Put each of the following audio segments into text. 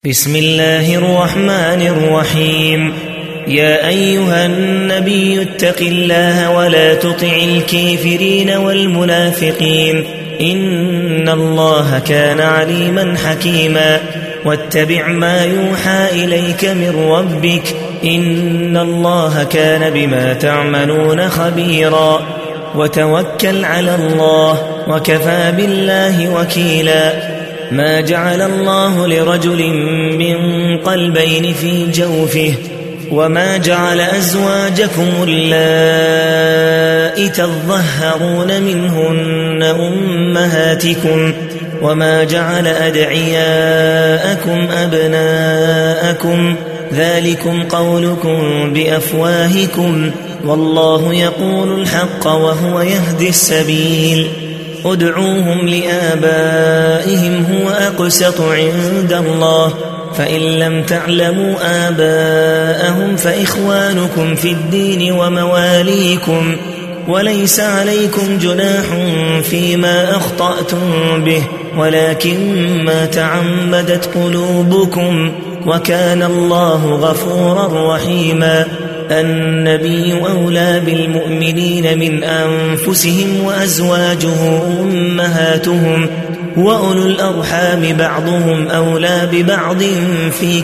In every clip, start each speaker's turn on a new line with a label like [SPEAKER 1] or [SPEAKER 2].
[SPEAKER 1] بسم الله الرحمن الرحيم. يا أيها النبي اتق الله ولا تطع الكافرين والمنافقين إن الله كان عليما حكيما. واتبع ما يوحى إليك من ربك إن الله كان بما تعملون خبيرا. وتوكل على الله وكفى بالله وكيلا. ما جعل الله لرجل من قلبين في جوفه وما جعل أزواجكم اللائي تظهرون منهن أمهاتكم وما جعل أدعياءكم أبناءكم ذلكم قولكم بأفواهكم والله يقول الحق وهو يهدي السبيل. ادعوهم لآبائهم هو أقسط عند الله فإن لم تعلموا آباءهم فإخوانكم في الدين ومواليكم وليس عليكم جناح فيما أخطأتم به ولكن ما تعمدت قلوبكم وكان الله غفورا رحيما. النبي أولى بالمؤمنين من أنفسهم وأزواجه أمهاتهم وأولو الأرحام بعضهم أولى ببعض في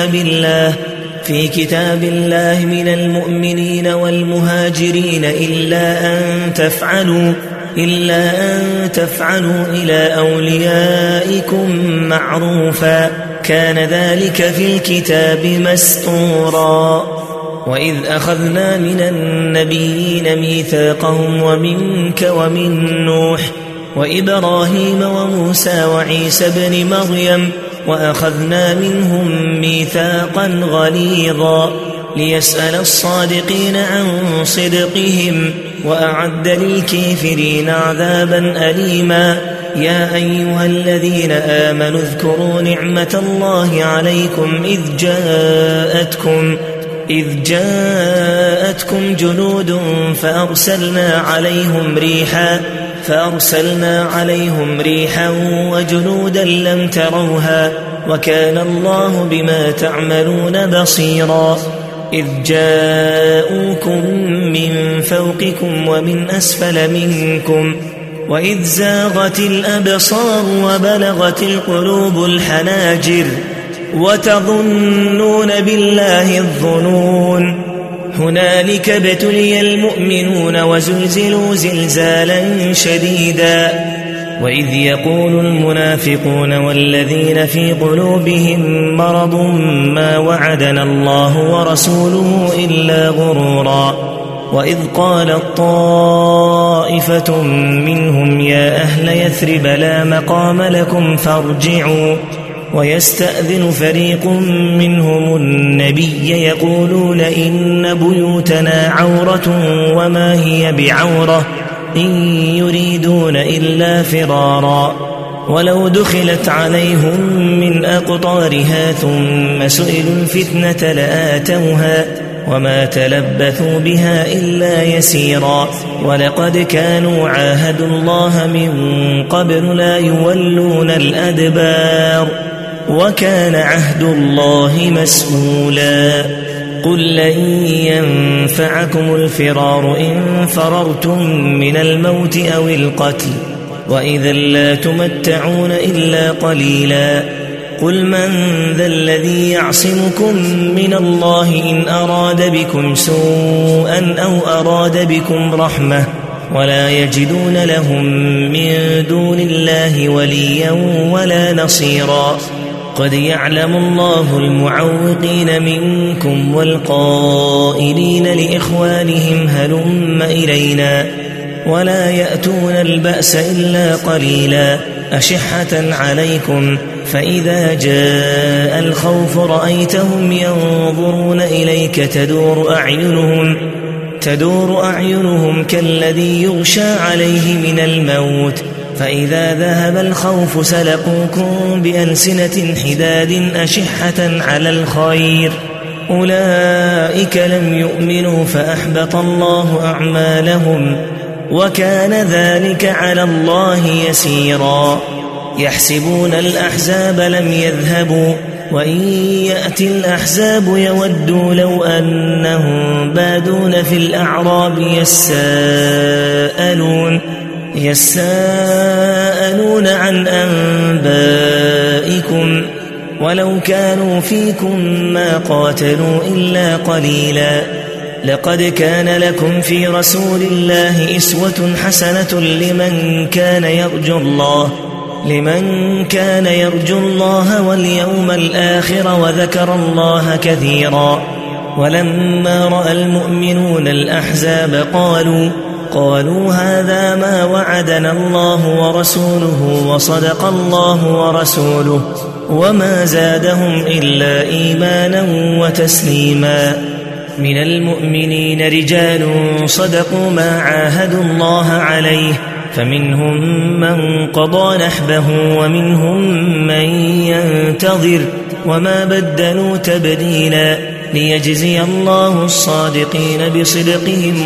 [SPEAKER 1] كتاب الله من المؤمنين والمهاجرين إلا أن تفعلوا إلى أوليائكم معروفا كان ذلك في الكتاب مسطورا. وإذ أخذنا من النبيين ميثاقهم ومنك ومن نوح وإبراهيم وموسى وعيسى بن مريم وأخذنا منهم ميثاقا غليظا ليسأل الصادقين عن صدقهم وأعد للكافرين عذابا أليما. يا أيها الذين آمنوا اذكروا نعمة الله عليكم إذ جاءتكم جنود فأرسلنا عليهم ريحا وجنودا لم تروها وكان الله بما تعملون بصيرا. إذ جاءوكم من فوقكم ومن أسفل منكم وإذ زاغت الأبصار وبلغت القلوب الحناجر وتظنون بالله الظنون. هنالك ابتلي المؤمنون وزلزلوا زلزالا شديدا. وإذ يقول المنافقون والذين في قلوبهم مرض ما وعدنا الله ورسوله إلا غرورا. وإذ قالت طائفة منهم يا أهل يثرب لا مقام لكم فارجعوا ويستأذن فريق منهم النبي يقولون إن بيوتنا عورة وما هي بعورة إن يريدون إلا فرارا. ولو دخلت عليهم من أقطارها ثم سئلوا الفتنة لآتوها وما تلبثوا بها إلا يسيرا. ولقد كانوا عاهدوا الله من قبل لا يولون الأدبار وكان عهد الله مسؤولا. قل لن ينفعكم الفرار إن فررتم من الموت أو القتل وإذا لا تمتعون إلا قليلا. قل من ذا الذي يعصمكم من الله إن أراد بكم سوءا أو أراد بكم رحمة ولا يجدون لهم من دون الله وليا ولا نصيرا. قد يعلم الله المعوقين منكم والقائلين لإخوانهم هلم إلينا ولا يأتون البأس إلا قليلا أشحة عليكم فإذا جاء الخوف رأيتهم ينظرون إليك تدور أعينهم كالذي يغشى عليه من الموت فإذا ذهب الخوف سلقوكم بألسنة حداد أشحة على الخير أولئك لم يؤمنوا فأحبط الله أعمالهم وكان ذلك على الله يسيرا. يحسبون الأحزاب لم يذهبوا وإن يأتي الأحزاب يودوا لو أنهم بادون في الأعراب يساءلون عن أنبائكم ولو كانوا فيكم ما قاتلوا إلا قليلا. لقد كان لكم في رسول الله أسوة حسنة لمن كان يرجو الله واليوم الآخر وذكر الله كثيرا. ولما رأى المؤمنون الأحزاب قالوا هذا ما وعدنا الله ورسوله وصدق الله ورسوله وما زادهم إلا إيمانا وتسليما. من المؤمنين رجال صدقوا ما عاهدوا الله عليه فمنهم من قضى نحبه ومنهم من ينتظر وما بدلوا تبديلا. ليجزي الله الصادقين بصدقهم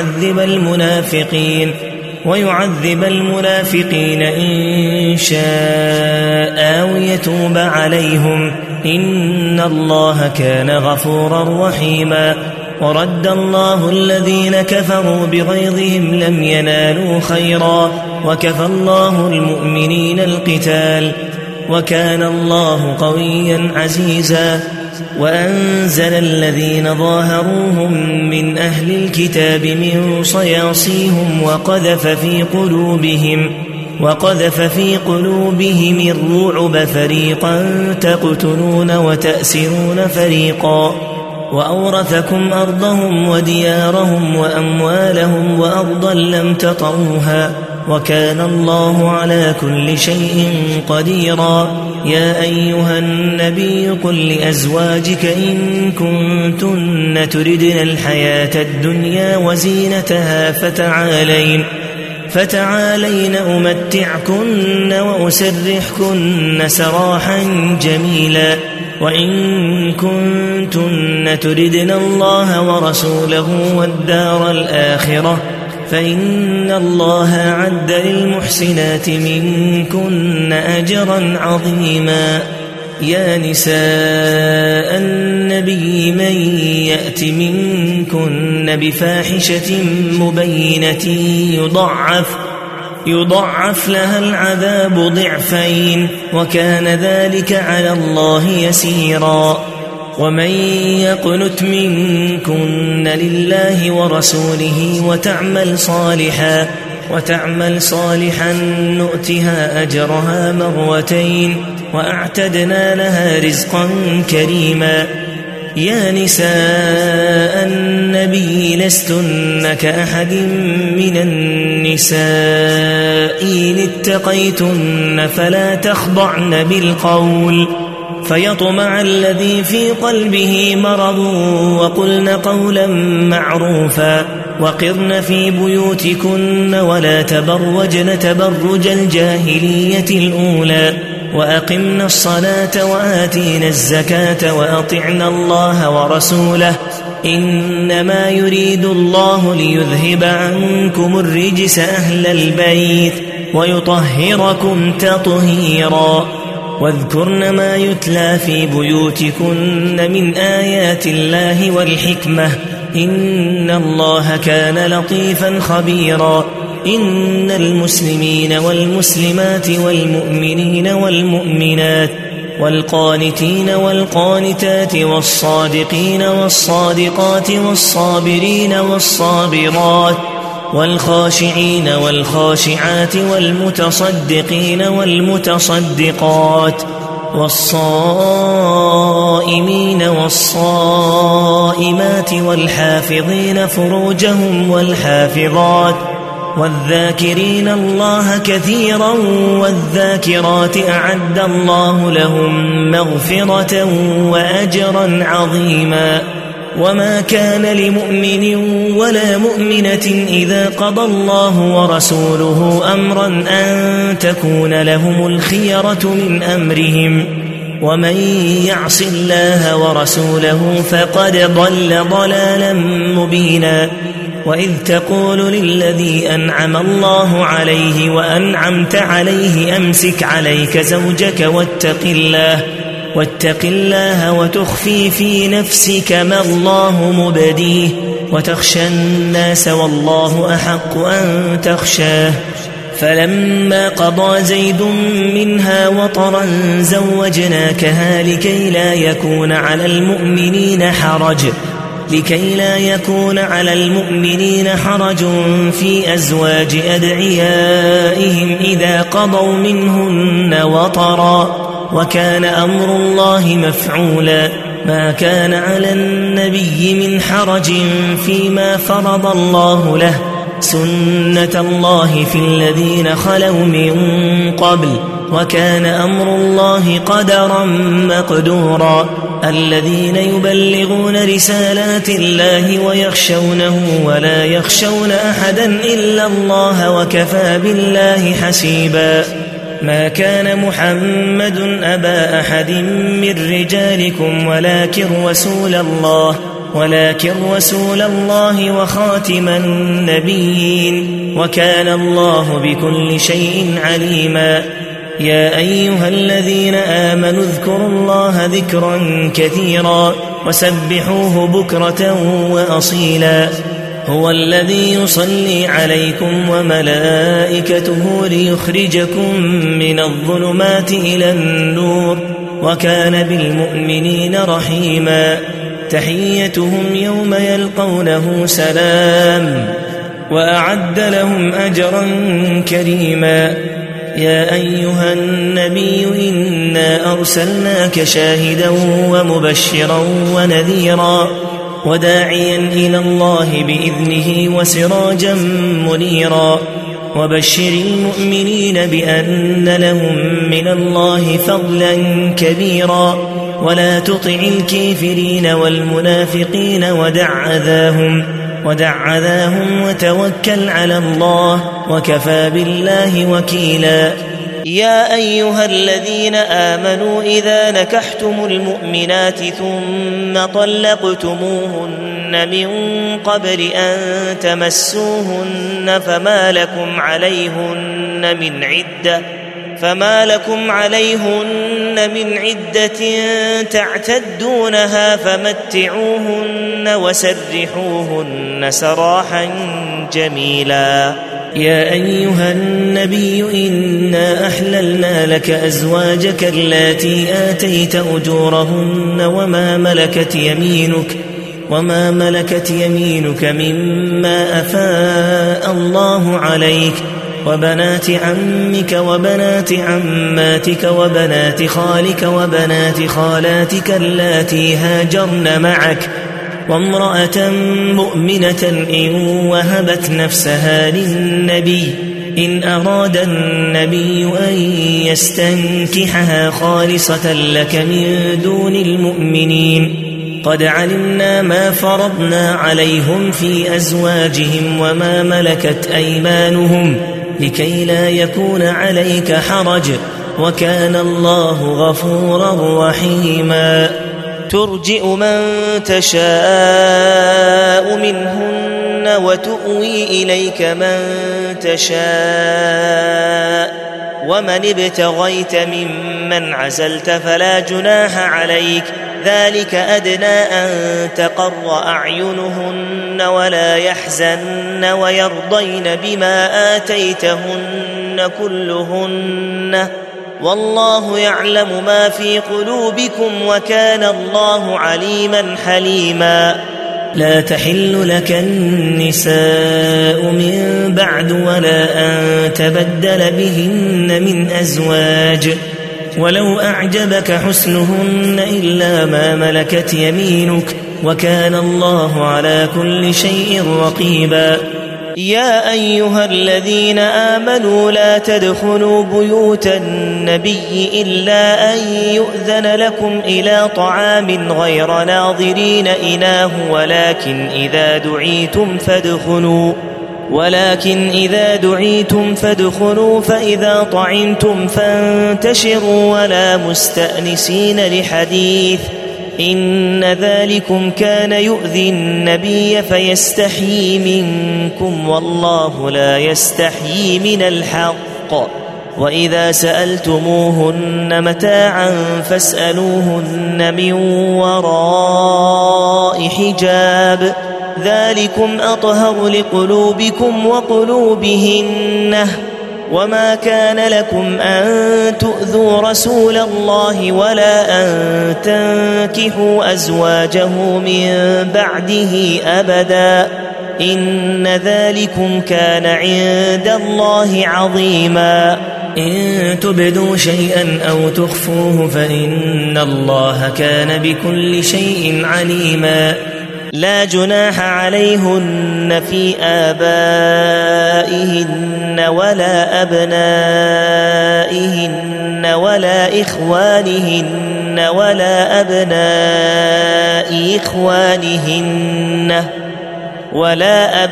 [SPEAKER 1] ويعذب المنافقين إن شاء أو يتوب عليهم إن الله كان غفورا رحيما. ورد الله الذين كفروا بغيظهم لم ينالوا خيرا وكفى الله المؤمنين القتال وكان الله قويا عزيزا. وأنزل الذين ظاهروهم من أهل الكتاب من صياصيهم وقذف في قلوبهم الرعب فريقا تقتلون وتأسرون فريقا. وأورثكم أرضهم وديارهم وأموالهم وأرضا لم تطئوها وكان الله على كل شيء قديرا. يا أيها النبي قل لأزواجك إن كنتن تردن الحياة الدنيا وزينتها فتعالين أمتعكن وأسرحكن سراحا جميلا. وإن كنتن تردن الله ورسوله والدار الآخرة فإن الله أعد للمحسنات منكن أجرا عظيما. يا نساء النبي من يأت منكن بفاحشة مبينة يضعف لها العذاب ضعفين وكان ذلك على الله يسيرا. ومن يقنت منكن لله ورسوله وتعمل صالحا نؤتها أجرها مرتين وأعتدنا لها رزقا كريما. يا نساء النبي لستن كأحد من النساء إن اتقيتن فلا تخضعن بالقول فيطمع الذي في قلبه مرض وقلن قولا معروفا. وقرن في بيوتكن ولا تبرجن تبرج الجاهلية الأولى وأقمنا الصلاة وآتينا الزكاة وأطعنا الله ورسوله إنما يريد الله ليذهب عنكم الرجس أهل البيت ويطهركم تطهيرا. واذكرن ما يتلى في بيوتكن من آيات الله والحكمة إن الله كان لطيفا خبيرا. إن المسلمين والمسلمات والمؤمنين والمؤمنات والقانتين والقانتات والصادقين والصادقات والصابرين والصابرات والخاشعين والخاشعات والمتصدقين والمتصدقات والصائمين والصائمات والحافظين فروجهم والحافظات والذاكرين الله كثيرا والذاكرات أعد الله لهم مغفرة وأجرا عظيما. وما كان لمؤمن ولا مؤمنة إذا قضى الله ورسوله أمرا أن تكون لهم الخيرة من أمرهم ومن يعص الله ورسوله فقد ضل ضلالا مبينا. وإذ تقول للذي أنعم الله عليه وأنعمت عليه أمسك عليك زوجك واتق الله وتخفي في نفسك ما الله مبديه وتخشى الناس والله أحق أن تخشاه. فلما قضى زيد منها وطرا زوجناكها لكي لا يكون على المؤمنين حرج في أزواج أدعيائهم إذا قضوا منهن وطرا، وكان أمر الله مفعولا. ما كان على النبي من حرج فيما فرض الله له، سنة الله في الذين خلوا من قبل، وكان أمر الله قدرا مقدورا. الذين يبلغون رسالات الله ويخشونه ولا يخشون أحدا إلا الله وكفى بالله حسيبا. ما كان محمد أبا أحد من رجالكم ولكن رسول الله وخاتم النبيين، وكان الله بكل شيء عليما. يا أيها الذين آمنوا اذكروا الله ذكرا كثيرا وسبحوه بكرة وأصيلا. هو الذي يصلي عليكم وملائكته ليخرجكم من الظلمات إلى النور، وكان بالمؤمنين رحيما. تحيتهم يوم يلقونه سلام، وأعد لهم أجرا كريما. يا أيها النبي إنا أرسلناك شاهدا ومبشرا ونذيرا وداعيا إلى الله بإذنه وسراجا منيرا. وبشر المؤمنين بأن لهم من الله فضلا كبيرا، ولا تطع الكافرين والمنافقين ودع أذاهم وتوكل على الله وكفى بالله وكيلا. يا أيها الذين آمنوا إذا نكحتم المؤمنات ثم طلقتموهن من قبل أن تمسوهن فما لكم عليهن من عدة تعتدونها فمتعوهن وسرحوهن سراحا جميلا. يا أيها النبي إنا أحللنا لك أزواجك اللاتي آتيت أجورهن وما ملكت يمينك مما أفاء الله عليك، وبنات عمك وبنات عماتك وبنات خالك وبنات خالاتك اللاتي هاجرن معك، وامرأة مؤمنة إن وهبت نفسها للنبي إن أراد النبي أن يستنكحها خالصة لك من دون المؤمنين. قد علمنا ما فرضنا عليهم في أزواجهم وما ملكت أيمانهم لكي لا يكون عليك حرج، وكان الله غفورا رحيما. ترجئ من تشاء منهن وتؤوي إليك من تشاء، ومن ابتغيت ممن عزلت فلا جناح عليك، ذلك أدنى أن تقر أعينهن ولا يحزن ويرضين بما آتيتهن كلهن، والله يعلم ما في قلوبكم وكان الله عليما حليما. لا تحل لك النساء من بعد ولا أن تبدل بهن من أزواج، ولو أعجبك حسنهن إلا ما ملكت يمينك، وكان الله على كل شيء رقيبا. يا أيها الذين آمنوا لا تدخلوا بيوت النبي إلا أن يؤذن لكم إلى طعام غير ناظرين إناه، ولكن إذا دعيتم فادخلوا فإذا طعمتم فانتشروا ولا مستأنسين لحديث، إن ذلكم كان يؤذي النبي فيستحيي منكم والله لا يستحيي من الحق، وإذا سألتموهن متاعا فاسألوهن من وراء حجاب ذلكم أطهر لقلوبكم وقلوبهن وما كان لكم أن تؤذوا رسول الله ولا أن تنكحوا أزواجه من بعده أبدا إن ذلكم كان عند الله عظيما إن تبدوا شيئا أو تخفوه فإن الله كان بكل شيء عليما لا جناح عليهن في آبائهن ولا أبنائهن ولا إخوانهن ولا أبناء إخوانهن ولا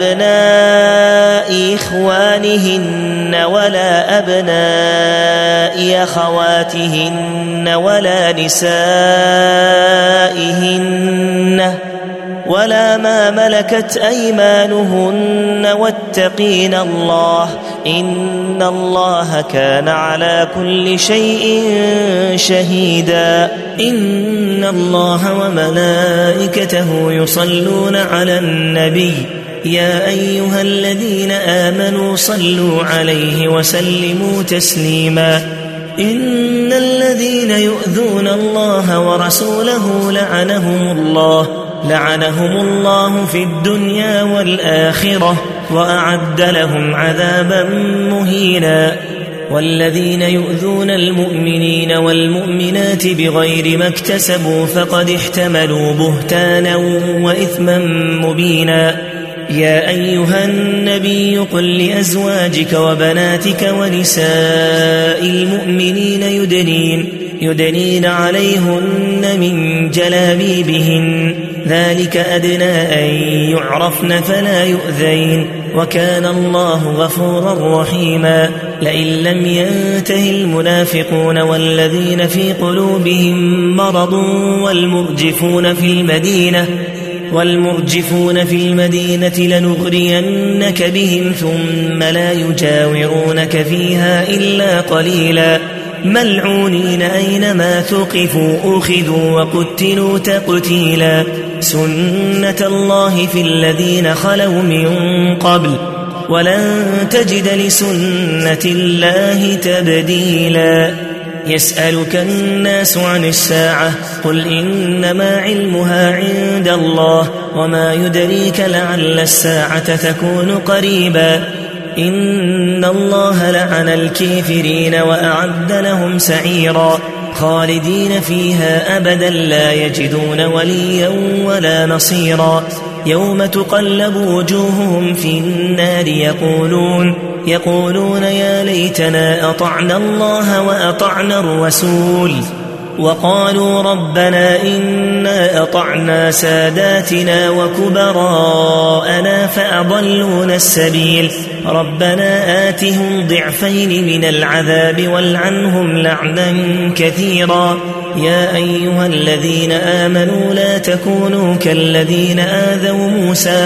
[SPEAKER 1] أبناء أخواتهن ولا نسائهن ولا ما ملكت أيمانهن واتقين الله إن الله كان على كل شيء شهيدا إن الله وملائكته يصلون على النبي يا أيها الذين آمنوا صلوا عليه وسلموا تسليما إن الذين يؤذون الله ورسوله لعنهم الله في الدنيا والآخرة وأعد لهم عذابا مهينا والذين يؤذون المؤمنين والمؤمنات بغير ما اكتسبوا فقد احتملوا بهتانا وإثما مبينا يا أيها النبي قل لأزواجك وبناتك ونساء المؤمنين يدنين عليهن من جلابيبهن ذلك أدنى أن يعرفن فلا يؤذين وكان الله غفورا رحيما لئن لم ينته المنافقون والذين في قلوبهم مرض والمرجفون في المدينة لنغرينك بهم ثم لا يجاورونك فيها إلا قليلا ملعونين أينما ثقفوا أخذوا وقتلوا تقتيلا سنة الله في الذين خلوا من قبل ولن تجد لسنة الله تبديلا يسألك الناس عن الساعة قل إنما علمها عند الله وما يدريك لعل الساعة تكون قريبا إن الله لعن الكافرين وأعد لهم سعيرا خالدين فيها أبدا لا يجدون وليا ولا نصيرا يوم تقلب وجوههم في النار يقولون يا ليتنا أطعنا الله وأطعنا الرسول وقالوا ربنا إنا أطعنا ساداتنا وكبراءنا فأضلونا السبيل ربنا آتهم ضعفين من العذاب والعنهم لعنا كثيرا يا أيها الذين آمنوا لا تكونوا كالذين آذوا موسى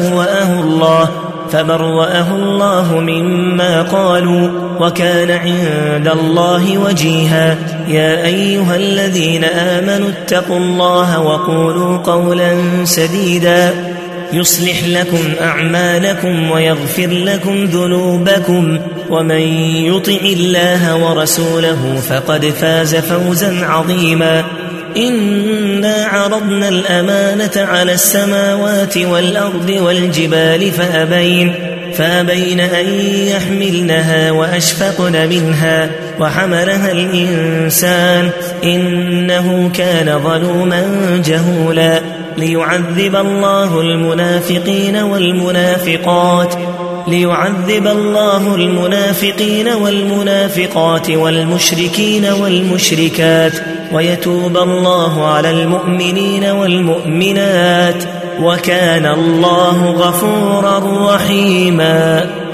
[SPEAKER 1] فبرأه الله مما قالوا وكان عند الله وجيها يا أيها الذين آمنوا اتقوا الله وقولوا قولا سديدا يصلح لكم أعمالكم ويغفر لكم ذنوبكم ومن يطع الله ورسوله فقد فاز فوزا عظيما إنا عرضنا الأمانة على السماوات والأرض والجبال فأبين أن يحملنها وأشفقن منها وحملها الإنسان إنه كان ظلوما جهولا ليعذب الله المنافقين والمنافقات والمشركين والمشركات ويتوب الله على المؤمنين والمؤمنات وكان الله غفورا رحيما